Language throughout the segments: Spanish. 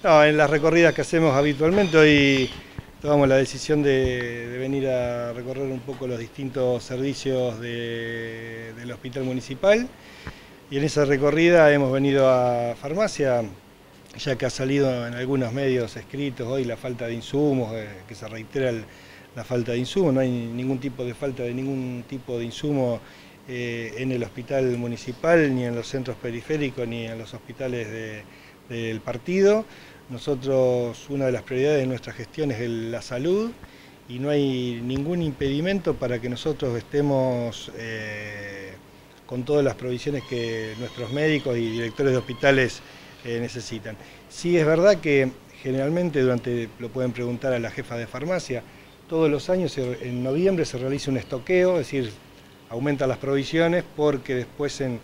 No, en las recorridas que hacemos habitualmente, hoy tomamos la decisión de venir a recorrer un poco los distintos servicios del hospital municipal, y en esa recorrida hemos venido a farmacia, ya que ha salido en algunos medios escritos hoy la falta de insumos, que se reitera la falta de insumos. No hay ningún tipo de falta de ningún tipo de insumo en el hospital municipal, ni en los centros periféricos, ni en los hospitales del partido. Nosotros, una de las prioridades de nuestra gestión es la salud, y no hay ningún impedimento para que nosotros estemos con todas las provisiones que nuestros médicos y directores de hospitales necesitan. Sí, es verdad que generalmente lo pueden preguntar a la jefa de farmacia, todos los años en noviembre se realiza un estoqueo, es decir, aumentan las provisiones porque después en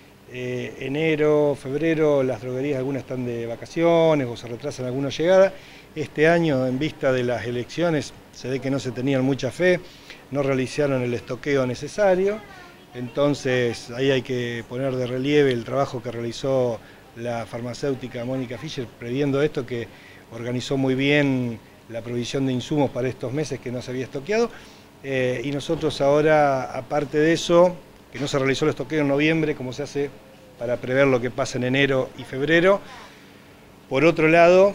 enero, febrero, las droguerías algunas están de vacaciones o se retrasan algunas llegadas. Este año, en vista de las elecciones, se ve que no se tenían mucha fe, no realizaron el estoqueo necesario, entonces ahí hay que poner de relieve el trabajo que realizó la farmacéutica Mónica Fischer, previendo esto, que organizó muy bien la provisión de insumos para estos meses que no se había estoqueado, y nosotros ahora, aparte de eso, que no se realizó el estoqueo en noviembre, como se hace para prever lo que pasa en enero y febrero. Por otro lado,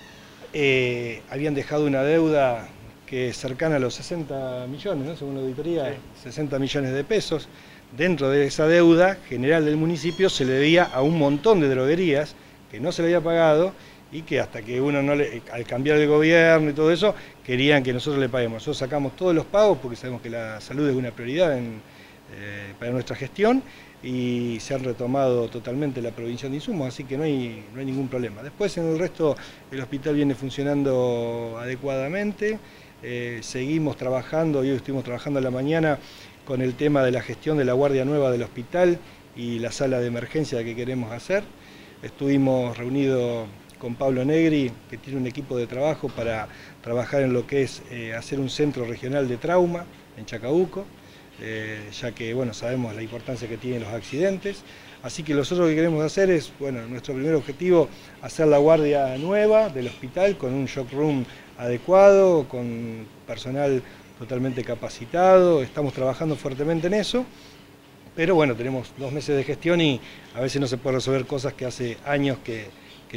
habían dejado una deuda que es cercana a los 60 millones, ¿no? Según la auditoría, sí. 60 millones de pesos. Dentro de esa deuda general del municipio se le debía a un montón de droguerías que no se le había pagado, y que hasta que al cambiar el gobierno y todo eso, querían que nosotros le paguemos. Nosotros sacamos todos los pagos porque sabemos que la salud es una prioridad para nuestra gestión, y se han retomado totalmente la provisión de insumos, así que no hay ningún problema. Después, en el resto, el hospital viene funcionando adecuadamente, seguimos trabajando, y hoy estuvimos trabajando a la mañana con el tema de la gestión de la guardia nueva del hospital y la sala de emergencia que queremos hacer. Estuvimos reunidos con Pablo Negri, que tiene un equipo de trabajo para trabajar en lo que es hacer un centro regional de trauma en Chacabuco, ya que sabemos la importancia que tienen los accidentes. Así que nosotros lo que queremos hacer es, nuestro primer objetivo, hacer la guardia nueva del hospital con un shock room adecuado, con personal totalmente capacitado. Estamos trabajando fuertemente en eso, pero tenemos 2 meses de gestión y a veces no se puede resolver cosas que hace años que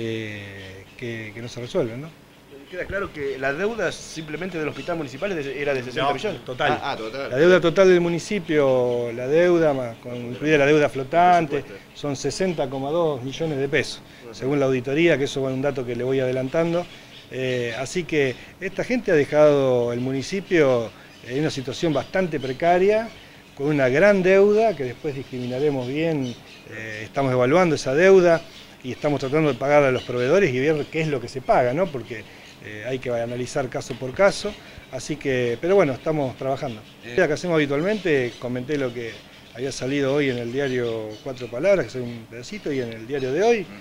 no se resuelven, ¿no? Queda claro que la deuda simplemente del hospital municipal era de 60 millones. Total. Total. La deuda total del municipio, incluida la deuda flotante, son 60,2 millones de pesos, según la auditoría, que eso es un dato que le voy adelantando. Así que esta gente ha dejado el municipio en una situación bastante precaria, con una gran deuda, que después discriminaremos bien. Estamos evaluando esa deuda y estamos tratando de pagar a los proveedores y ver qué es lo que se paga, ¿no? Porque hay que analizar caso por caso, así que, pero estamos trabajando. Lo que hacemos habitualmente, comenté lo que había salido hoy en el diario Cuatro Palabras, que es un pedacito, y en el diario de hoy,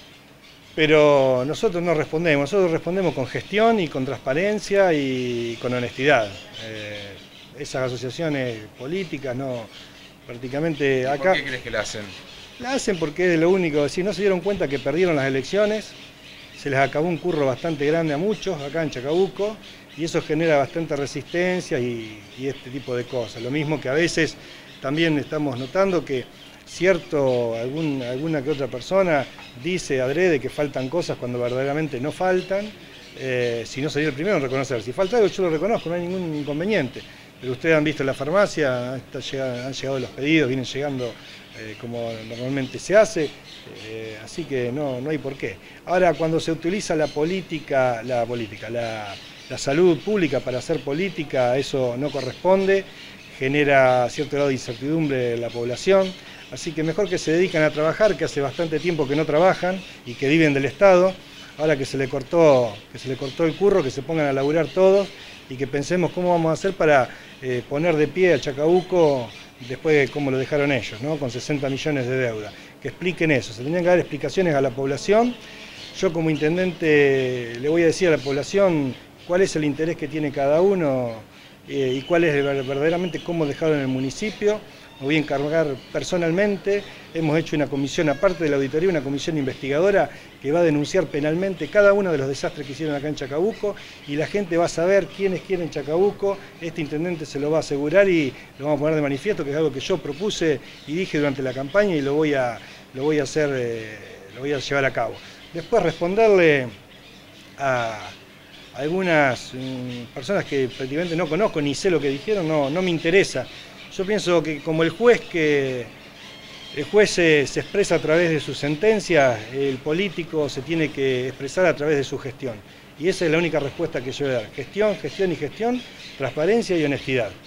pero nosotros no respondemos, nosotros respondemos con gestión y con transparencia y con honestidad. Esas asociaciones políticas prácticamente acá... ¿Por qué crees que la hacen? La hacen porque es lo único, si no se dieron cuenta que perdieron las elecciones, se les acabó un curro bastante grande a muchos acá en Chacabuco, y eso genera bastante resistencia y este tipo de cosas. Lo mismo que a veces también estamos notando que alguna que otra persona dice adrede que faltan cosas cuando verdaderamente no faltan. Si no sería el primero en reconocer. Si falta algo yo lo reconozco, no hay ningún inconveniente. Pero ustedes han visto en la farmacia, han llegado los pedidos, vienen llegando como normalmente se hace, así que no hay por qué. Ahora, cuando se utiliza la salud pública para hacer política, eso no corresponde, genera cierto grado de incertidumbre en la población, así que mejor que se dedican a trabajar, que hace bastante tiempo que no trabajan y que viven del Estado. Ahora que se le cortó el curro, que se pongan a laburar todos y que pensemos cómo vamos a hacer para poner de pie a Chacabuco después de cómo lo dejaron ellos, ¿no? Con 60 millones de deuda. Que expliquen eso, se tendrían que dar explicaciones a la población. Yo como intendente le voy a decir a la población cuál es el interés que tiene cada uno y cuál es verdaderamente cómo dejaron el municipio, me voy a encargar personalmente. Hemos hecho una comisión, aparte de la auditoría, una comisión investigadora que va a denunciar penalmente cada uno de los desastres que hicieron acá en Chacabuco, y la gente va a saber quiénes quieren Chacabuco. Este intendente se lo va a asegurar y lo vamos a poner de manifiesto, que es algo que yo propuse y dije durante la campaña, y lo voy a llevar a cabo. Después responderle a algunas personas que prácticamente no conozco, ni sé lo que dijeron, no me interesa. Yo pienso que como el juez se expresa a través de su sentencia, el político se tiene que expresar a través de su gestión. Y esa es la única respuesta que yo voy a dar. Gestión, gestión y gestión, transparencia y honestidad.